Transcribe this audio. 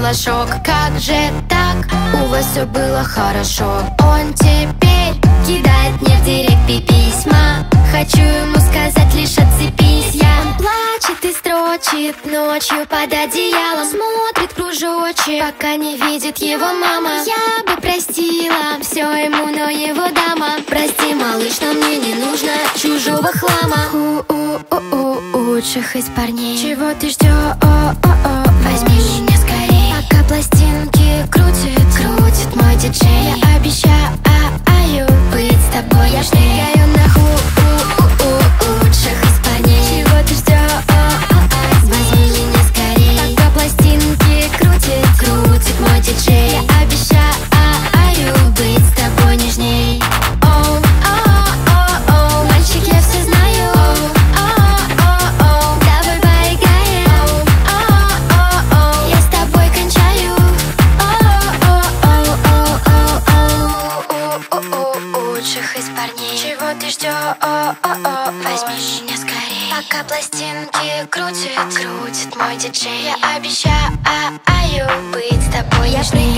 ощутила шок. Как же так? У вас все было хорошо. Он теперь кидает мне в директ письма. Хочу ему сказать лишь отцепись. Он плачет и строчит ночью под одеялом. Смотрит кружочек, пока не видит его мама. Я бы простила все ему, но его дама. Прости, малыш, но мне не нужно чужого хлама. Лучших из парней. Чего ты ждешь? Возьми меня скорей. Пока пластинки крутит мой диджей. Я обещаю быть с тобой. Я шныряю на лучших из парней. Чего ты ждешь? Возьми меня скорей. Пока пластинки крутит мой диджей. Я обещаю быть с тобой нежней. Мальчик, я все знаю. Давай поиграем. Я с тобой кончаю. Лучших из парней. Чего ты ждешь? Возьми меня скорей. Пока пластинки крутит мой диджей. Я обещаю быть с тобой. Я